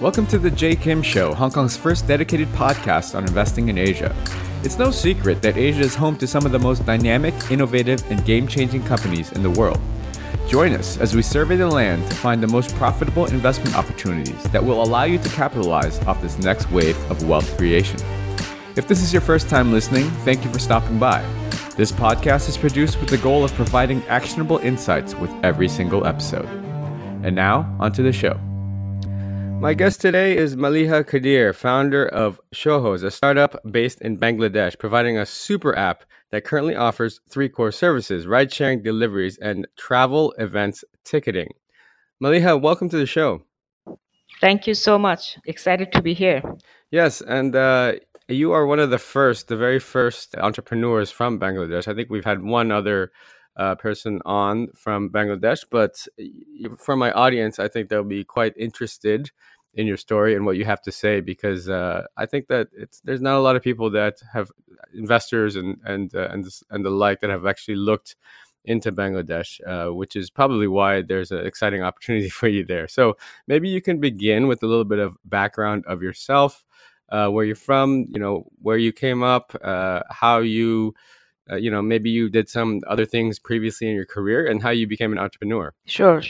Welcome to the Jay Kim Show, Hong Kong's first dedicated podcast on investing in Asia. It's no secret that Asia is home to some of the most dynamic, innovative, and game-changing companies in the world. Join us as we survey the land to find the most profitable investment opportunities that will allow you to capitalize off this next wave of wealth creation. If this is your first time listening, thank you for stopping by. This podcast is produced with the goal of providing actionable insights with every single episode. And now, onto the show. My guest today is Maliha Kadir, founder of Shohoj, a startup based in Bangladesh, providing a super app that currently offers three core services: ride-sharing, deliveries, and travel events ticketing. Maliha, welcome to the show. Thank you so much. Excited to be here. Yes, and you are one of the very first entrepreneurs from Bangladesh. I think we've had one other person on from Bangladesh, but for my audience, I think they'll be quite interested in your story and what you have to say, because I think that there's not a lot of people that have investors and the like that have actually looked into Bangladesh, which is probably why there's an exciting opportunity for you there. So maybe you can begin with a little bit of background of yourself, where you're from, where you came up, how you maybe you did some other things previously in your career, and how you became an entrepreneur. Sure.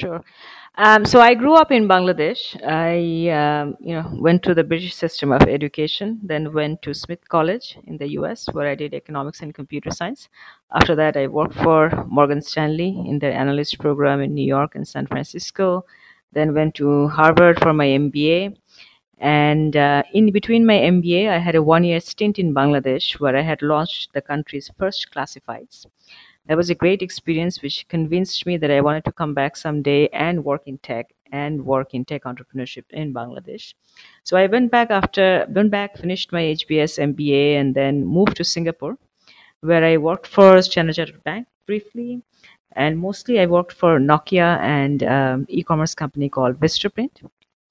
So I grew up in Bangladesh. I, went through the British system of education, then went to Smith College in the US, where I did economics and computer science. After that, I worked for Morgan Stanley in their analyst program in New York and San Francisco. Then went to Harvard for my MBA. And in between my MBA, I had a one-year stint in Bangladesh where I had launched the country's first classifieds. That was a great experience, which convinced me that I wanted to come back someday and work in tech entrepreneurship in Bangladesh. So I went back, finished my HBS MBA, and then moved to Singapore, where I worked for Standard Chartered Bank briefly. And mostly I worked for Nokia and e-commerce company called Vistaprint.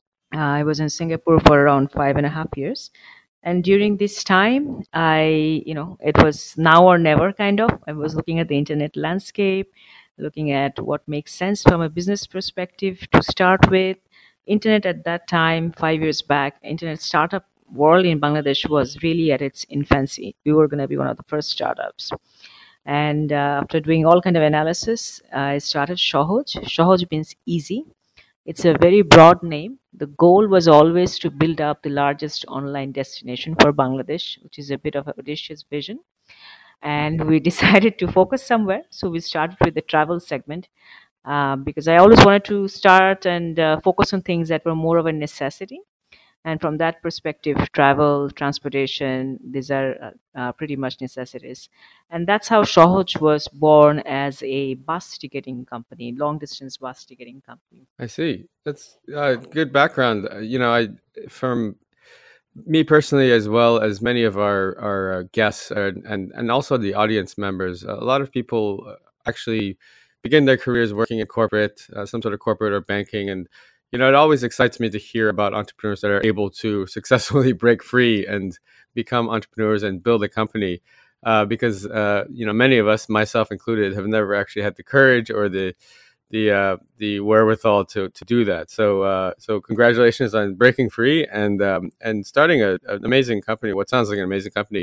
I was in Singapore for around 5.5 years. And during this time, it was now or never kind of. I was looking at the internet landscape, looking at what makes sense from a business perspective to start with. Internet at that time, 5 years back, internet startup world in Bangladesh was really at its infancy. We were going to be one of the first startups. And after doing all kind of analysis, I started Shohoj. Shohoj means easy. It's a very broad name. The goal was always to build up the largest online destination for Bangladesh, which is a bit of an audacious vision. And we decided to focus somewhere. So we started with the travel segment because I always wanted to start and focus on things that were more of a necessity. And from that perspective, travel, transportation, these are pretty much necessities. And that's how Shohoj was born, as a bus ticketing company, long distance bus ticketing company. I see. That's good background. From me personally, as well as many of our guests and also the audience members, a lot of people actually begin their careers working in corporate, some sort of corporate or banking. And, it always excites me to hear about entrepreneurs that are able to successfully break free and become entrepreneurs and build a company. Because many of us, myself included, have never actually had the courage or the wherewithal to do that. So congratulations on breaking free and starting an amazing company. What sounds like an amazing company.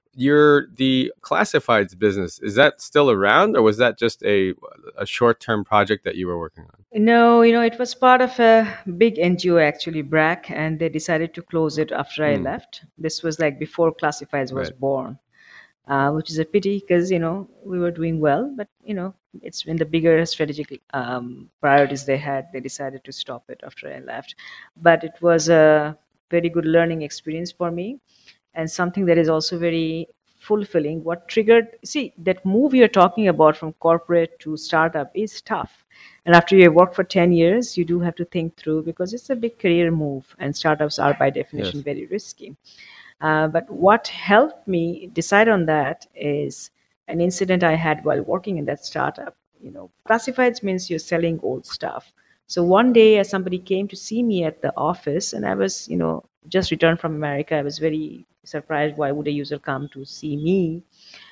The classifieds business, is that still around, or was that just a short-term project that you were working on? No, it was part of a big NGO, actually, BRAC, and they decided to close it after I left. This was like before Classifieds was born, which is a pity because, we were doing well, but, it's in the bigger strategic priorities they had. They decided to stop it after I left. But it was a very good learning experience for me, and something that is also very fulfilling. What triggered, that move you're talking about from corporate to startup is tough. And after you have worked for 10 years, you do have to think through, because it's a big career move, and startups are by definition very risky. But what helped me decide on that is an incident I had while working in that startup. Classifieds means you're selling old stuff. So one day, somebody came to see me at the office, and I was, just returned from America. I was very surprised. Why would a user come to see me?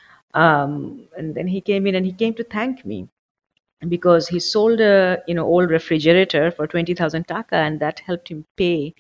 And then he came in and he came to thank me, because he sold a old refrigerator for 20,000 taka, and that helped him pay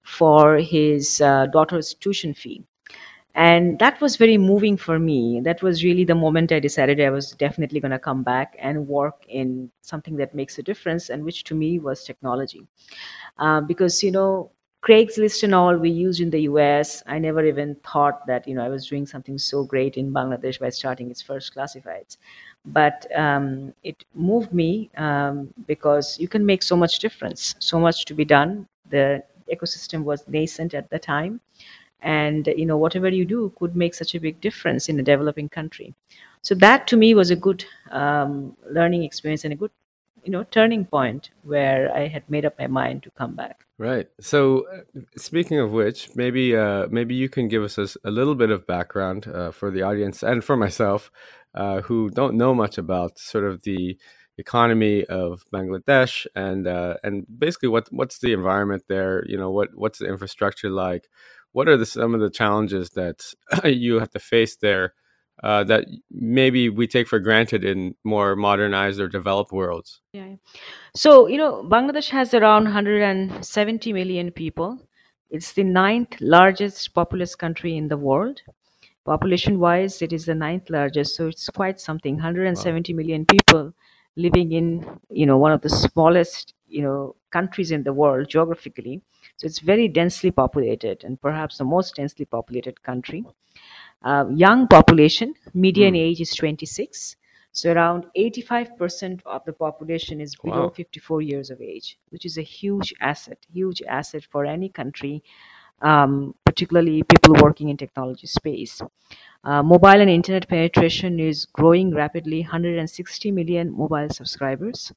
for his daughter's tuition fee. And that was very moving for me. That was really the moment I decided I was definitely going to come back and work in something that makes a difference, and which to me was technology. Because Craigslist and all we used in the US, I never even thought that I was doing something so great in Bangladesh by starting its first classifieds. But it moved me, because you can make so much difference, so much to be done. The ecosystem was nascent at the time, and whatever you do could make such a big difference in a developing country. So that to me was a good learning experience, and a good turning point where I had made up my mind to come back. Right. So, speaking of which, maybe you can give us a little bit of background for the audience and for myself, who don't know much about sort of the economy of Bangladesh and basically what's the environment there. What's the infrastructure like? What are some of the challenges that you have to face there that maybe we take for granted in more modernized or developed worlds? Yeah. So, Bangladesh has around 170 million people. It's the ninth largest populous country in the world. Population wise, it is the ninth largest. So it's quite something. Wow. 170 million people living in, one of the smallest, countries in the world geographically. So it's very densely populated, and perhaps the most densely populated country. Young population, median Mm. age is 26. So around 85% of the population is below Wow. 54 years of age, which is a huge asset for any country, particularly people working in technology space. Mobile and internet penetration is growing rapidly, 160 million mobile subscribers,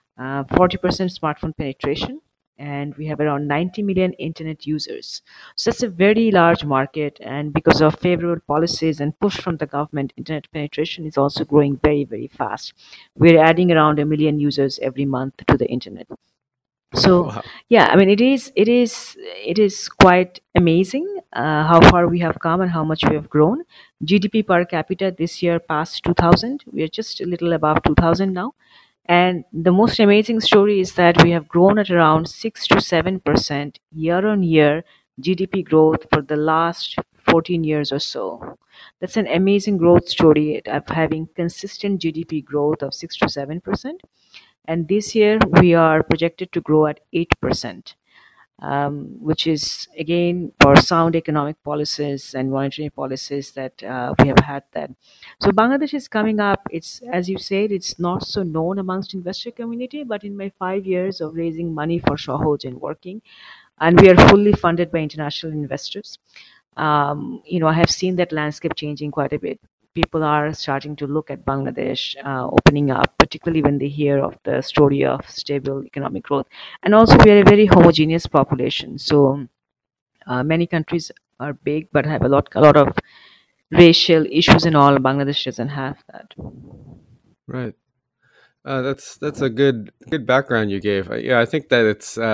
40% smartphone penetration, and we have around 90 million internet users. So that's a very large market, and because of favorable policies and push from the government, internet penetration is also growing very, very fast. We're adding around a million users every month to the internet. So Wow. yeah, I mean, it is quite amazing how far we have come and how much we have grown. GDP per capita this year passed 2000. We are just a little above 2000 now. And the most amazing story is that we have grown at around 6 to 7% year on year GDP growth for the last 14 years or so. That's an amazing growth story of having consistent GDP growth of 6 to 7%. And this year we are projected to grow at 8%, which is again for sound economic policies and monetary policies that we have had that. So Bangladesh is coming up. It's, as you said, it's not so known amongst investor community, but in my 5 years of raising money for Shahoj and working, and we are fully funded by international investors. I have seen that landscape changing quite a bit. People are starting to look at Bangladesh opening up, particularly when they hear of the story of stable economic growth. And also, we are a very homogeneous population. So many countries are big, but have a lot of racial issues and all. Bangladesh doesn't have that. Right. That's a good background you gave. Yeah, I think that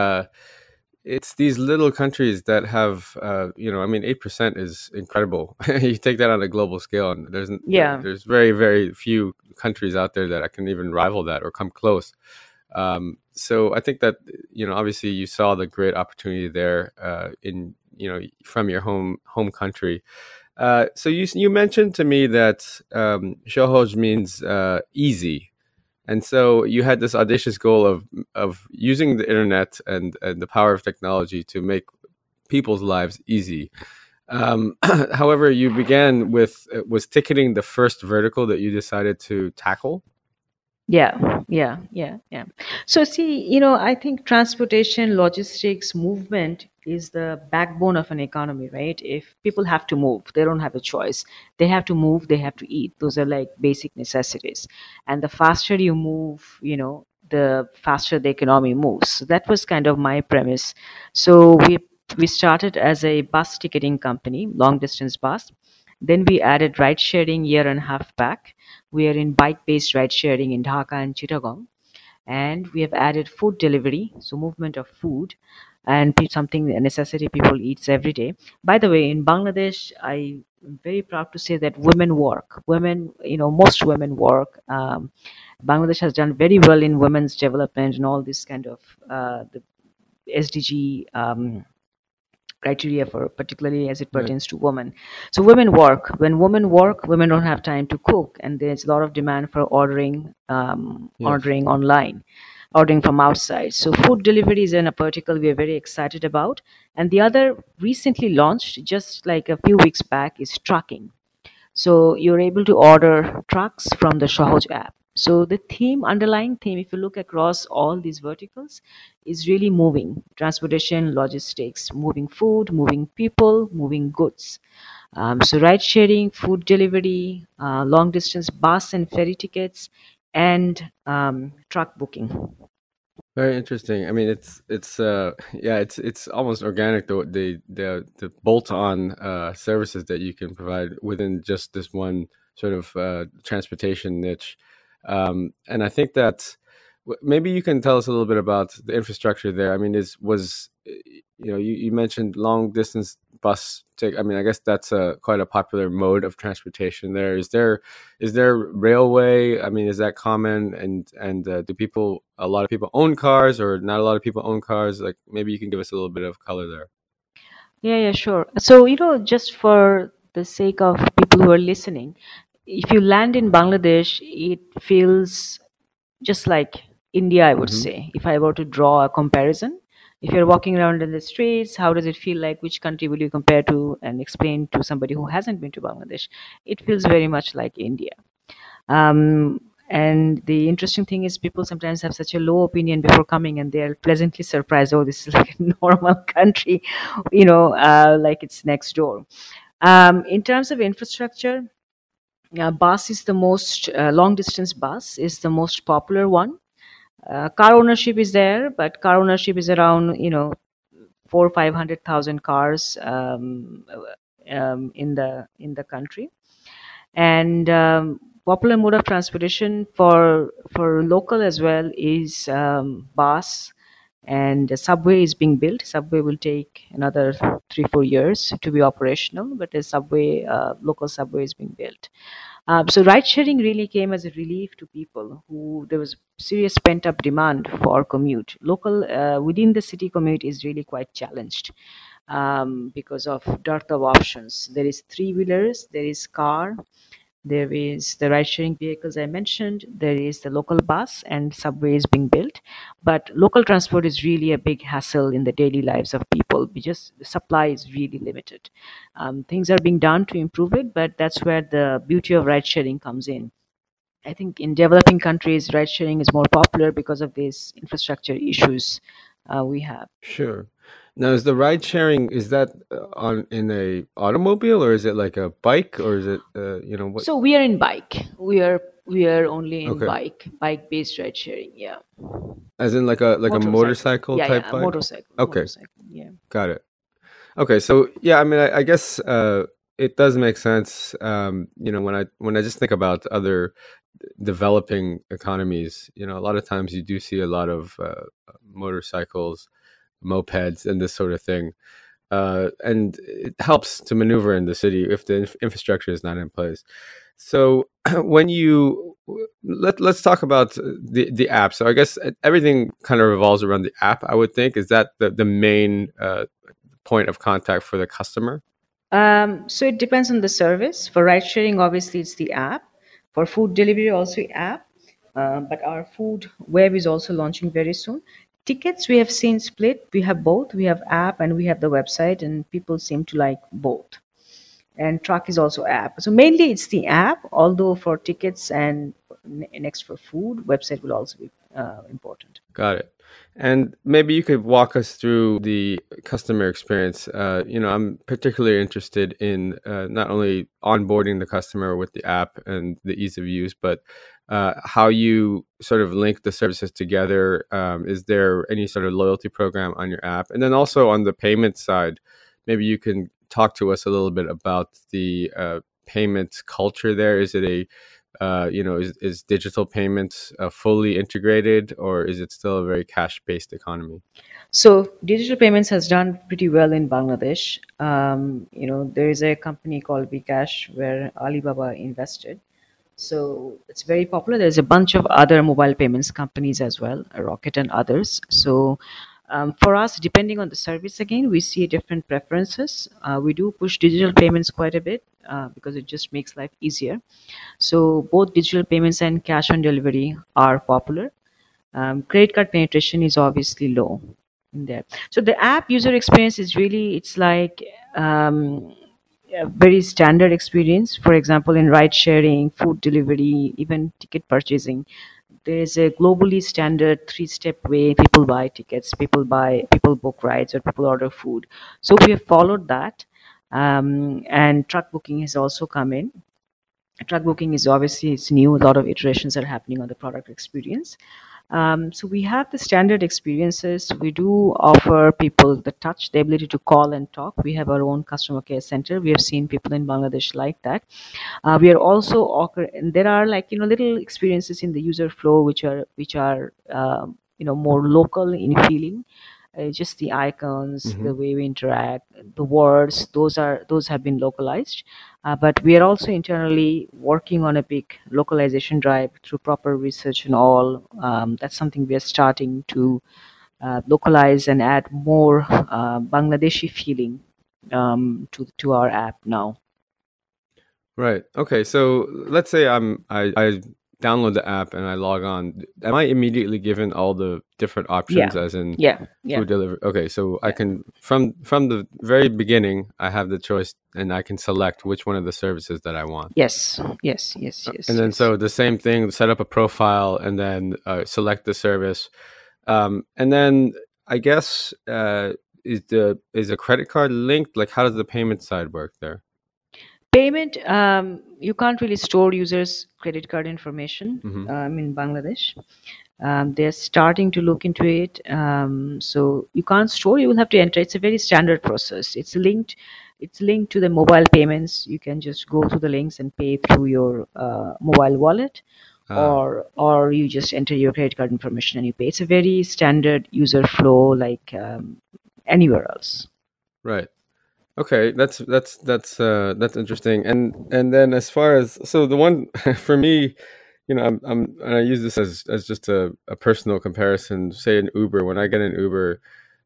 it's these little countries that have I mean 8% is incredible. You take that on a global scale, and Yeah. there's very very few countries out there that can even rival that or come close. So I think that obviously you saw the great opportunity there in from your home country. So you mentioned to me that Shohoj means easy. And so you had this audacious goal of using the internet and the power of technology to make people's lives easy. However, you began with was ticketing the first vertical that you decided to tackle. Yeah. So see, I think transportation, logistics, movement is the backbone of an economy, right? If people have to move, they don't have a choice. They have to move, they have to eat. Those are like basic necessities. And the faster you move, the faster the economy moves. So that was kind of my premise. So we started as a bus ticketing company, long distance bus. Then we added ride sharing year and a half back. We are in bike-based ride sharing in Dhaka and Chittagong, and we have added food delivery, so movement of food, and something a necessity people eats every day. By the way, in Bangladesh, I am very proud to say that women work. Women, most women work. Bangladesh has done very well in women's development and all this kind of the SDG criteria for, particularly as it Right. pertains to women. So women work. When women work, women don't have time to cook, and there's a lot of demand for Yes. ordering online, ordering from outside. So food delivery is in a vertical we are very excited about. And the other recently launched, just like a few weeks back, is trucking. So you're able to order trucks from the Shahoj app. So the theme, underlying theme, if you look across all these verticals, is really moving transportation, logistics, moving food, moving people, moving goods. So ride sharing, food delivery, long distance bus and ferry tickets, and truck booking. Very interesting. I mean, it's yeah, it's almost organic the bolt on services that you can provide within just this one sort of transportation niche. And I think that maybe you can tell us a little bit about the infrastructure there. I mean, is was you know you mentioned long distance bus take. I mean, I guess that's a quite a popular mode of transportation there. Is there railway? I mean, is that common? And do people a lot of people own cars or not a lot of people own cars? Like maybe you can give us a little bit of color there. Yeah, yeah, sure. So, just for the sake of people who are listening, if you land in Bangladesh, it feels just like India, I would Hmm. say. If I were to draw a comparison, if you're walking around in the streets, how does it feel like? Which country will you compare to and explain to somebody who hasn't been to Bangladesh? It feels very much like India. And the interesting thing is, people sometimes have such a low opinion before coming, and they're pleasantly surprised. Oh, this is like a normal country, like it's next door. In terms of infrastructure, bus is the most long distance bus is the most popular one. Car ownership is there, but car ownership is around 400,000 500,000 cars in the country. And popular mode of transportation for local as well is bus, and the subway is being built. Subway will take another 3 4 years to be operational, but the subway local subway is being built. So ride sharing really came as a relief to people who there was serious pent up demand for commute. Local within the city commute is really quite challenged because of dearth of options. There is three wheelers, there is car, there is the ride sharing vehicles I mentioned, there is the local bus, and subway is being built. But local transport is really a big hassle in the daily lives of people because the supply is really limited. Things are being done to improve it, but that's where the beauty of ride sharing comes in. I think in developing countries, ride sharing is more popular because of these infrastructure issues we have. Sure. Now, is the ride sharing is that on in a automobile or is it like a bike or is it what? So we are in bike. We are only in Okay, bike based ride sharing. Yeah, as in like a motorcycle. motorcycle Yeah, type yeah, bike. motorcycle, Okay, motorcycle. Yeah. got it. Okay, so yeah, I mean, I guess it does make sense. When I just think about other developing economies, a lot of times you do see a lot of motorcycles, mopeds, and this sort of thing, and it helps to maneuver in the city if the infrastructure is not in place. So when you let's talk about the app. So I guess everything kind of revolves around the app. I would think is that the main point of contact for the customer. So it depends on the service. For ride sharing, obviously it's the app. For food delivery, also app. But our food web is also launching very soon. Tickets we have seen split. We have both. We have app and we have the website, and people seem to like both. And truck is also app. So mainly it's the app. Although for tickets and next for food, website will also be important. Got it. And maybe you could walk us through the customer experience. I'm particularly interested in not only onboarding the customer with the app and the ease of use, but how you sort of link the services together. Is there any sort of loyalty program on your app? And then also on the payment side, maybe you can talk to us a little bit about the payments culture there. Is it is digital payments fully integrated, or is it still a very cash-based economy? So digital payments has done pretty well in Bangladesh. There is a company called Bkash where Alibaba invested. So it's very popular. There's a bunch of other mobile payments companies as well, Rocket and others. So For us, depending on the service, again, we see different preferences. We do push digital payments quite a bit because it just makes life easier. So both digital payments and cash on delivery are popular. Credit card penetration is obviously low in there. So the app user experience is really, it's like a very standard experience. For example, in ride sharing, food delivery, even ticket purchasing, there is a globally standard three-step way people buy tickets, people book rides, or people order food. So we have followed that. And truck booking has also come in. Truck booking is obviously, it's new. A lot of iterations are happening on the product experience. So we have the standard experiences. We do offer people the touch, the ability to call and talk. We have our own customer care center. We have seen people in Bangladesh like that. We are also and there are, like, little experiences in the user flow which are more local in feeling. Just the icons, Hmm. the way we interact, the words, those have been localized. But we are also internally working on a big localization drive through proper research and all. That's something we are starting to localize and add more Bangladeshi feeling to our app now. Right. Okay. So let's say I download the app and I log on. Am I immediately given all the different Yeah, options, as in yeah, yeah, food delivery? Okay. So I yeah. can, from the very beginning, I have the choice and I can select which one of the services that I want. Yes, yes, yes, And yes, then yes. so the same thing, set up a profile and then select the service. And then I guess is a credit card linked? Like, how does the payment side work there? Payment, you can't really store users' credit card information Hmm. in Bangladesh. They're starting to look into it. So you can't store, you will have to enter. It's a very standard process. It's linked to the mobile payments. You can just go to the links and pay through your mobile wallet, Ah, or you just enter your credit card information and you pay. It's a very standard user flow, like anywhere else. right. Okay, that's interesting. And then as far as, so the one for me, I'm and I use this as just a personal comparison. Say an Uber, when I get an Uber,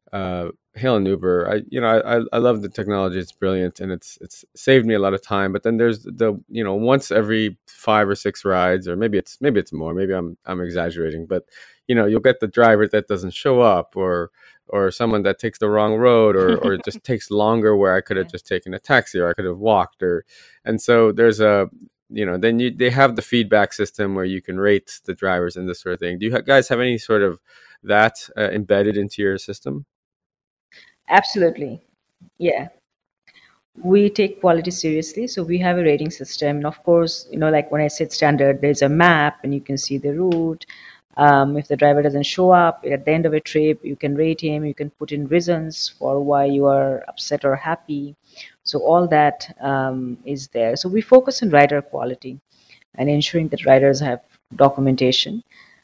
hail an Uber, I love the technology. It's brilliant and it's saved me a lot of time. But then there's the, once every 5 or 6 rides, or maybe it's more. Maybe I'm exaggerating, but you'll get the driver that doesn't show up, or someone that takes the wrong road, or it just takes longer where I could have Yeah. just taken a taxi or I could have walked, and so there's a, then they have the feedback system where you can rate the drivers and this sort of thing. Do you guys have any sort of that embedded into your system? Absolutely. Yeah. We take quality seriously, so we have a rating system. And of course, like when I said standard, there's a map and you can see the route. If the driver doesn't show up at the end of a trip, you can rate him, you can put in reasons for why you are upset or happy. So all that is there. So we focus on rider quality and ensuring that riders have documentation.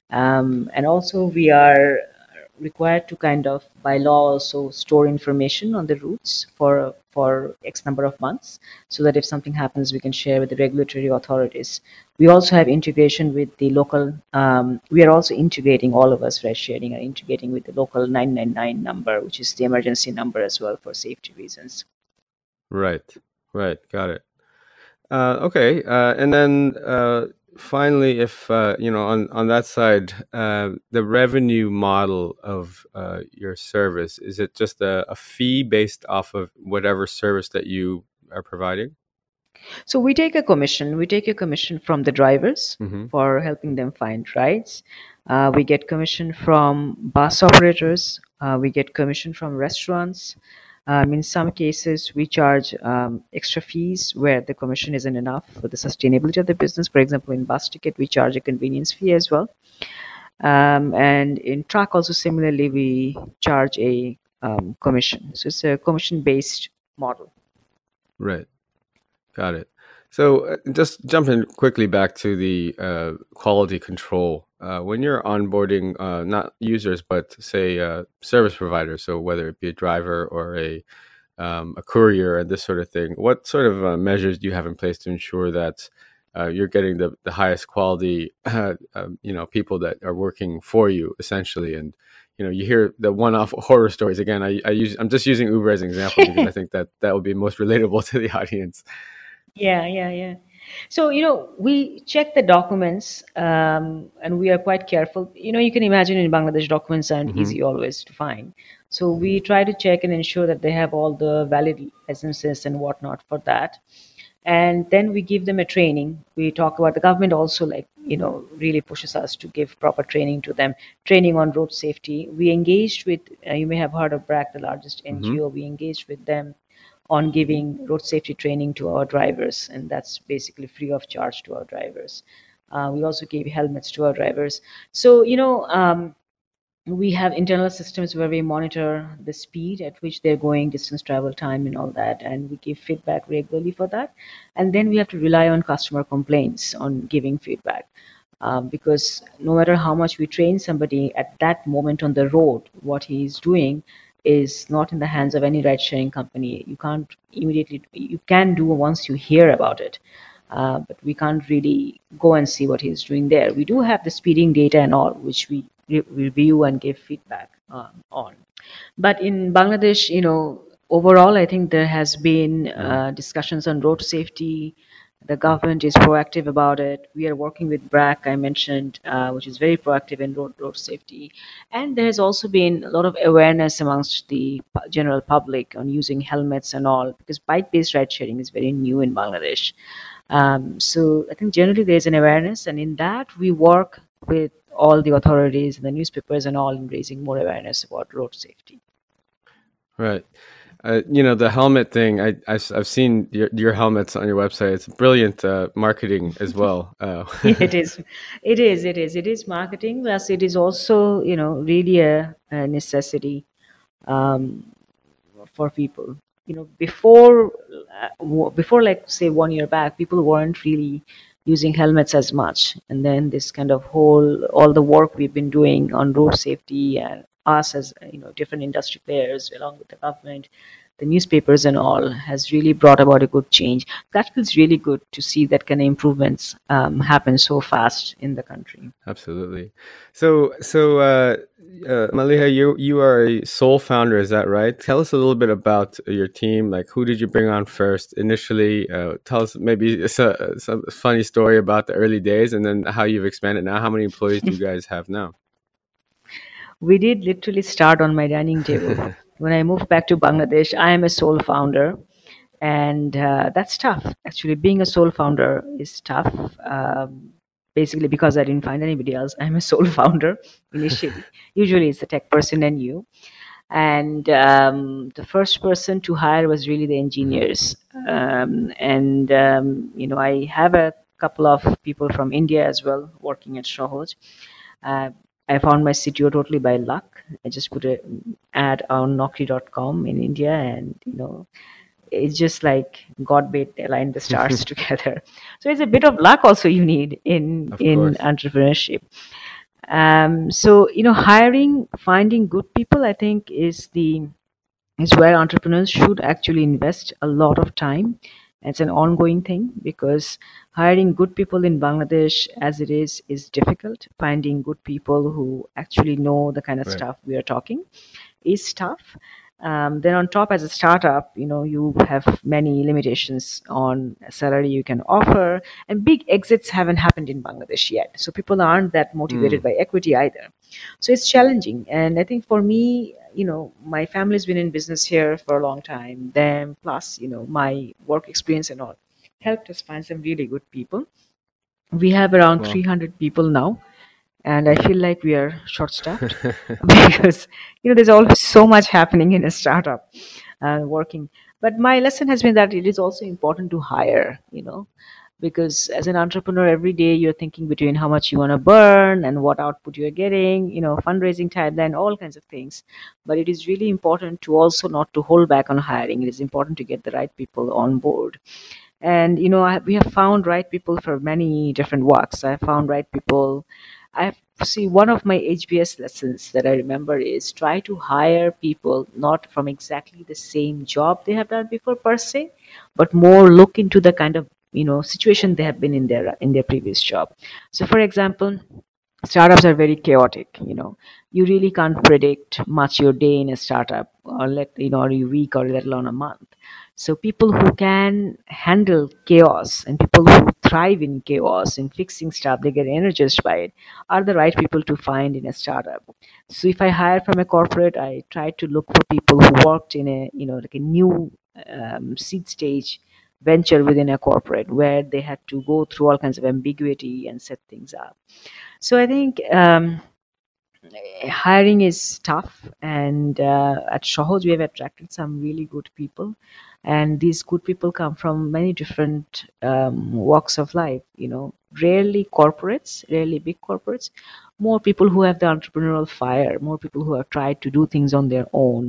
And also, we are required to kind of, by law, also store information on the routes for X number of months, so that if something happens, we can share with the regulatory authorities. We also have integration with the local. We are also integrating, all of us, ride sharing, are integrating with the local 999 number, which is the emergency number as well, for safety reasons. Right, right, got it. Okay, and then finally, if on that side, the revenue model of your service, is it just a fee based off of whatever service that you are providing? So we take a commission. We take a commission from the drivers Hmm. for helping them find rides. We get commission from bus operators. We get commission from restaurants. In some cases, we charge extra fees where the commission isn't enough for the sustainability of the business. For example, in bus ticket, we charge a convenience fee as well. And in truck, also similarly, we charge a commission. So it's a commission-based model. Right. Got it. So just jumping quickly back to the quality control. When you're onboarding not users, but say service providers, so whether it be a driver or a courier and this sort of thing, what sort of measures do you have in place to ensure that you're getting the highest quality, people that are working for you, essentially, and you hear the one-off horror stories. Again, I'm just using Uber as an example because I think that that would be most relatable to the audience. Yeah, yeah, yeah. So, we check the documents, and we are quite careful. You can imagine in Bangladesh, documents aren't Hmm. easy always to find. So, we try to check and ensure that they have all the valid licenses and whatnot for that. And then we give them a training. We talk about the government also, like, really pushes us to give proper training to them, training on road safety. We engaged with, you may have heard of BRAC, the largest Hmm. NGO. We engaged with them on giving road safety training to our drivers, and that's basically free of charge to our drivers. We also gave helmets to our drivers. So, we have internal systems where we monitor the speed at which they're going, distance travel time, and all that, and we give feedback regularly for that. And then we have to rely on customer complaints on giving feedback. Because no matter how much we train somebody at that moment on the road, what he's doing is not in the hands of any ride sharing company. You can't immediately, you can do once you hear about it. But we can't really go and see what he's doing there. We do have the speeding data and all, which we review and give feedback on. But in Bangladesh, overall, I think there has been Yeah. discussions on road safety. The government is proactive about it. We are working with BRAC, I mentioned, which is very proactive in road safety. And there has also been a lot of awareness amongst the general public on using helmets and all, because bike-based ride sharing is very new in Bangladesh. So I think generally there's an awareness, and in that we work with all the authorities and the newspapers and all in raising more awareness about road safety. Right. The helmet thing. I've seen your helmets on your website. It's brilliant marketing as well. It is, it is marketing. Plus, it is also really a necessity um, for people. Before like say 1 year back, people weren't really using helmets as much, and then this kind of whole all the work we've been doing on road safety, and us as different industry players along with the government, the newspapers and all, has really brought about a good change. That feels really good to see that kind of improvements happen so fast in the country. Absolutely. So, Maliha, you are a sole founder, is that right? Tell us a little bit about your team. Like, who did you bring on first initially? Tell us maybe some funny story about the early days, and then how you've expanded now. How many employees do you guys have now? We did literally start on my dining table. When I moved back to Bangladesh, I am a sole founder, and that's tough. Actually, being a sole founder is tough. Basically, because I didn't find anybody else, I'm a sole founder initially. Usually, it's the tech person and you. And the first person to hire was really the Hmm. engineers. And I have a couple of people from India as well working at Shohoj. uh, I found my CTO totally by luck. I just put an ad on Naukri.com in India, and it's just like God made aligned the stars together. So it's a bit of luck also you need Of in course. entrepreneurship. So hiring, finding good people, I think is where entrepreneurs should actually invest a lot of time. It's an ongoing thing because hiring good people in Bangladesh as it is difficult. Finding good people who actually know the kind of Right. stuff we are talking is tough. Then on top, as a startup, you have many limitations on salary you can offer, and big exits haven't happened in Bangladesh yet. So people aren't that motivated Mm. by equity either. So it's challenging. And I think for me, my family's been in business here for a long time. Then plus, my work experience and all helped us find some really good people. We have around Well. 300 people now, and I feel like we are short staffed because there's always so much happening in a startup working. But my lesson has been that it is also important to hire, because as an entrepreneur, every day you're thinking between how much you want to burn and what output you're getting, fundraising timeline, all kinds of things. But it is really important to also not to hold back on hiring. It is important to get the right people on board. And we have found right people for many different walks. I found right people. I see one of my HBS lessons that I remember is try to hire people not from exactly the same job they have done before per se, but more look into the kind of situation they have been in their previous job. So, for example, startups are very chaotic. You really can't predict much your day in a startup, or or a week, or let alone a month. So people who can handle chaos, and people who thrive in chaos and fixing stuff, they get energized by it, are the right people to find in a startup. So if I hire from a corporate, I try to look for people who worked in a like a new seed stage venture within a corporate, where they had to go through all kinds of ambiguity and set things up. So I think hiring is tough, and at Shohoj we have attracted some really good people, and these good people come from many different walks of life. Rarely corporates, rarely big corporates. More people who have the entrepreneurial fire, more people who have tried to do things on their own.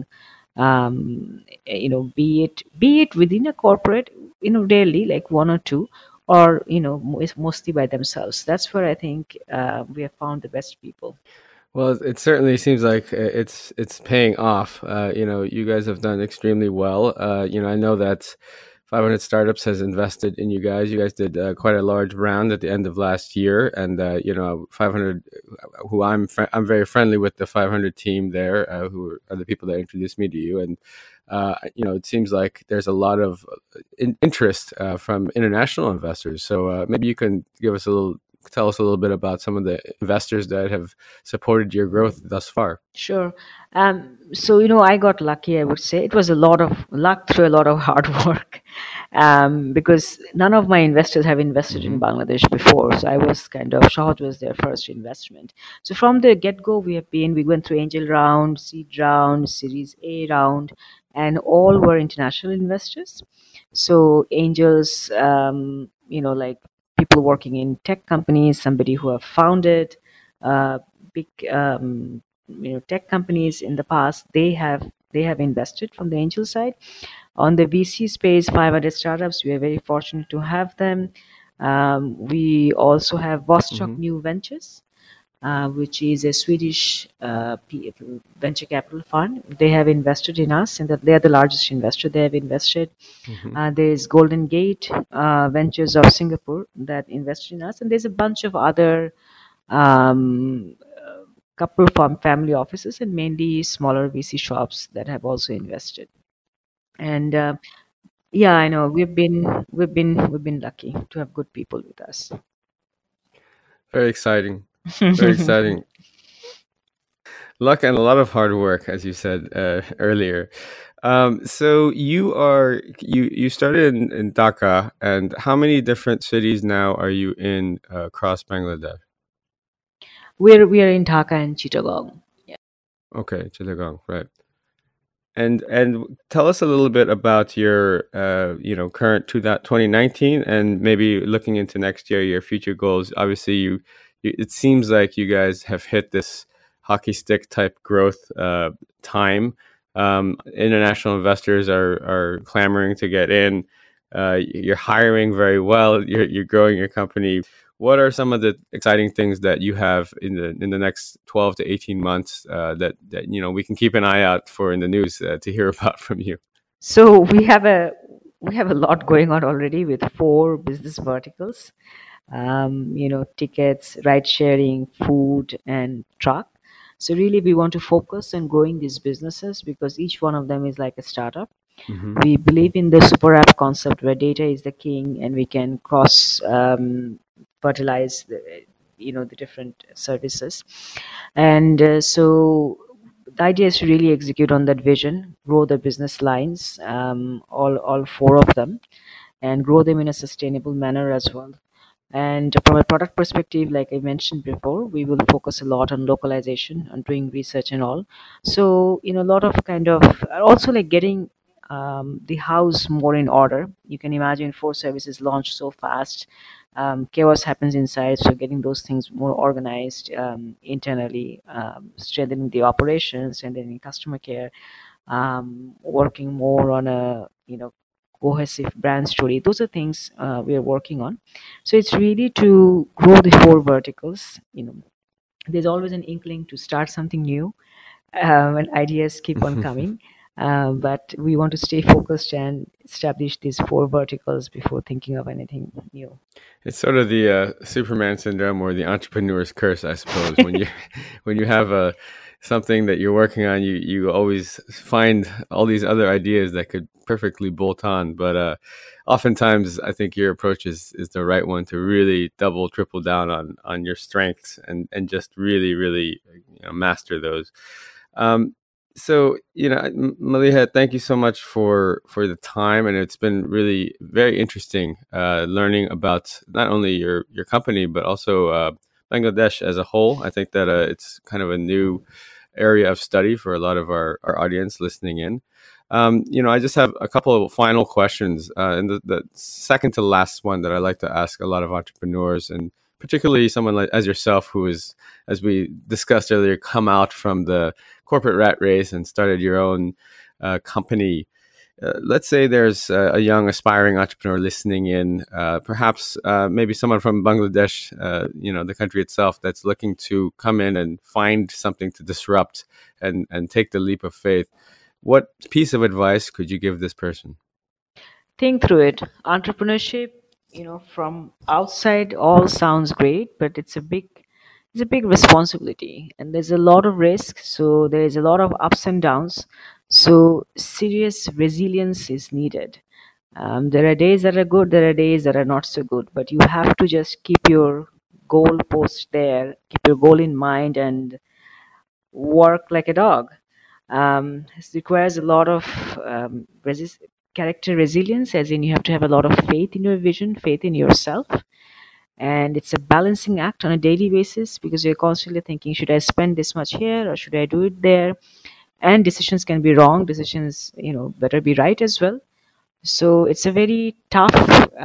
Be it within a corporate, rarely like one or two, or it's mostly by themselves. That's where I think we have found the best people. Well, it certainly seems like it's paying off. You guys have done extremely well. I know that 500 Startups has invested in you guys. You guys did quite a large round at the end of last year, and 500, who I'm very friendly with the 500 team there, who are the people that introduced me to you, and it seems like there's a lot of interest from international investors. So maybe you can tell us a little bit about some of the investors that have supported your growth thus far. Sure. So, I got lucky, I would say. It was a lot of luck through a lot of hard work, because none of my investors have invested in Bangladesh before. So I was Shohoj was their first investment. So from the get-go, we went through angel round, seed round, Series A round, and all were international investors. So angels, like people working in tech companies, somebody who have founded big tech companies in the past. They have invested from the angel side. On the VC space, 500 Startups, we are very fortunate to have them. We also have Vostok New Ventures, which is a Swedish venture capital fund. They have invested in us, and they are the largest investor. They have invested. There's Golden Gate Ventures of Singapore that invested in us, and there's a bunch of other couple from family offices, and mainly smaller VC shops that have also invested. And yeah, I know we've been lucky to have good people with us. Very exciting. Very exciting. Luck and a lot of hard work, as you said earlier. So you started in Dhaka, and how many different cities now are you in across Bangladesh? We are in Dhaka and Chittagong. Yeah. Okay, Chittagong, right. And tell us a little bit about your current 2019, and maybe looking into next year, your future goals. Obviously, it seems like you guys have hit this hockey stick type growth time. International investors are clamoring to get in. You're hiring very well. You're growing your company. What are some of the exciting things that you have in the next 12 to 18 months that we can keep an eye out for in the news to hear about from you? So we have a lot going on already with 4 business verticals. Tickets, ride sharing, food, and truck. So really, we want to focus on growing these businesses because each one of them is like a startup. We believe in the super app concept where data is the king, and we can cross fertilize the different services. And so the idea is to really execute on that vision, grow the business lines, all 4 of them, and grow them in a sustainable manner as well. And from a product perspective, like I mentioned before, we will focus a lot on localization, on doing research and all. So, a lot of also like getting the house more in order. You can imagine 4 services launch so fast. Chaos happens inside. So, getting those things more organized internally, strengthening the operations, strengthening customer care, working more on a, cohesive brand story. Those are things we are working on. So it's really to grow the 4 verticals. There's always an inkling to start something new when ideas keep on coming. But we want to stay focused and establish these four verticals before thinking of anything new. It's sort of the Superman syndrome or the entrepreneur's curse, I suppose. When you when you have something that you're working on, you always find all these other ideas that could perfectly bolt on. But oftentimes, I think your approach is the right one to really double, triple down on your strengths and just really master those. Um, so Maliha, thank you so much for the time, and it's been really very interesting learning about not only your company but also Bangladesh as a whole. I think that it's kind of a new area of study for a lot of our audience listening in. I just have a couple of final questions, and the second to last one that I like to ask a lot of entrepreneurs, and particularly someone like as yourself, who is, as we discussed earlier, come out from the corporate rat race and started your own company. Let's say there's a young aspiring entrepreneur listening in, perhaps maybe someone from Bangladesh, the country itself, that's looking to come in and find something to disrupt and take the leap of faith. What piece of advice could you give this person? Think through it. Entrepreneurship, from outside all sounds great, but it's a big responsibility, and there's a lot of risk. So there is a lot of ups and downs. So serious resilience is needed. There are days that are good, there are days that are not so good, but you have to just keep your goal post there, keep your goal in mind, and work like a dog. It requires a lot of character resilience, as in you have to have a lot of faith in your vision, faith in yourself. And it's a balancing act on a daily basis, because you're constantly thinking, should I spend this much here or should I do it there? And decisions can be wrong. Decisions, better be right as well. So it's a very tough,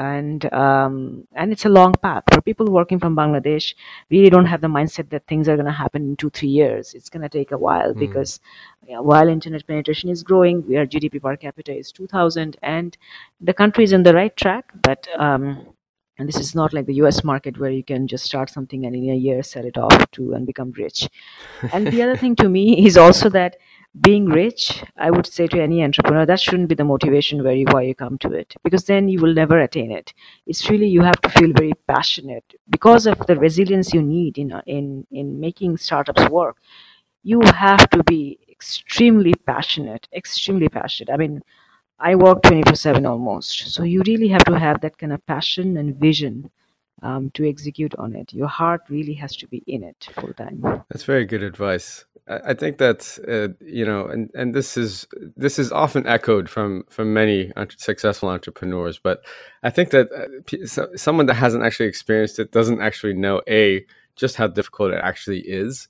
and it's a long path for people working from Bangladesh. Really don't have the mindset that things are going to happen in 2-3 years. It's going to take a while, because while internet penetration is growing, our GDP per capita is 2,000, and the country is on the right track. But and this is not like the US market, where you can just start something and in a year sell it off to and become rich. And the other thing to me is also that being rich, I would say to any entrepreneur, that shouldn't be the motivation why you come to it, because then you will never attain it. It's really, you have to feel very passionate because of the resilience you need in making startups work. You have to be extremely passionate, extremely passionate. I mean, I work 24/7 almost. So you really have to have that kind of passion and vision to execute on it. Your heart really has to be in it full time. That's very good advice. I think that and this is often echoed from many successful entrepreneurs. But I think that someone that hasn't actually experienced it doesn't actually know just how difficult it actually is.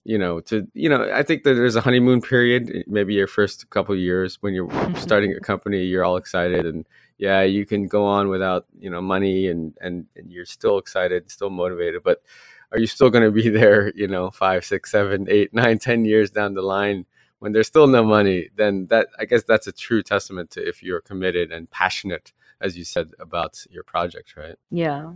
I think that there's a honeymoon period, maybe your first couple of years when you're starting a company, you're all excited, and yeah, you can go on without money, and you're still excited, still motivated. But are you still going to be there 5, 6, 7, 8, 9, 10 years down the line when there's still no money? Then I guess that's a true testament to if you're committed and passionate, as you said, about your project, right? Yeah.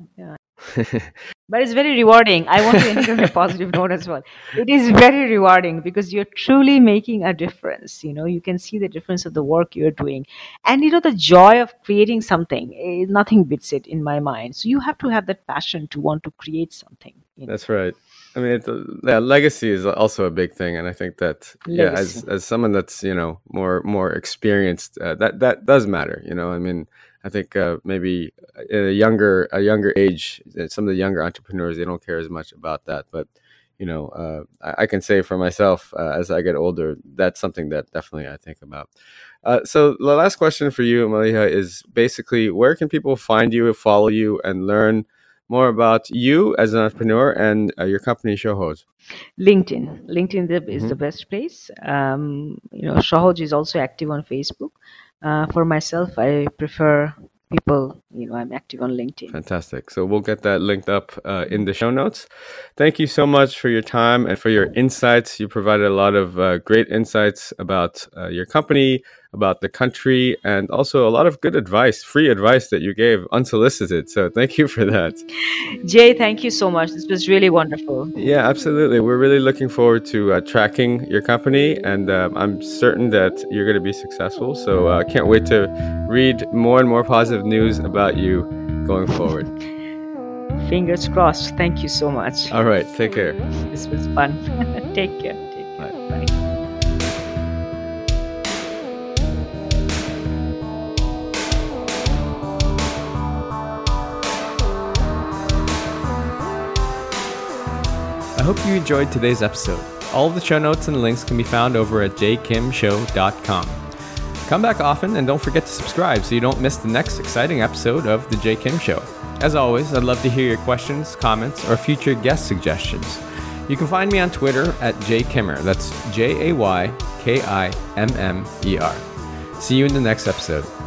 But it's very rewarding. I want to end on a positive note as well. It is very rewarding because you're truly making a difference. You can see the difference of the work you're doing. And the joy of creating something, nothing beats it in my mind. So you have to have that passion to want to create something. That's right. I mean, legacy is also a big thing, and I think that as someone that's more experienced, that does matter. I mean, I think maybe at a younger age, some of the younger entrepreneurs, they don't care as much about that. But I can say for myself, as I get older, that's something that definitely I think about. So the last question for you, Maliha, is basically, where can people find you, follow you, and learn more about you as an entrepreneur and your company, Shohoj? LinkedIn is the best place. Shohoj is also active on Facebook. For myself, I prefer people, I'm active on LinkedIn. Fantastic. So we'll get that linked up in the show notes. Thank you so much for your time and for your insights. You provided a lot of great insights about your company, about the country, and also a lot of good advice, free advice that you gave unsolicited. So thank you for that. Jay, thank you so much. This was really wonderful. Yeah, absolutely. We're really looking forward to tracking your company, and I'm certain that you're going to be successful. So I can't wait to read more and more positive news about you going forward. Fingers crossed. Thank you so much. All right. Take care. This was fun. Take care. Bye. I hope you enjoyed today's episode. All of the show notes and links can be found over at jkimshow.com. Come back often and don't forget to subscribe so you don't miss the next exciting episode of The Jay Kim Show. As always, I'd love to hear your questions, comments, or future guest suggestions. You can find me on Twitter at JayKimmer. That's JayKimmer. See you in the next episode.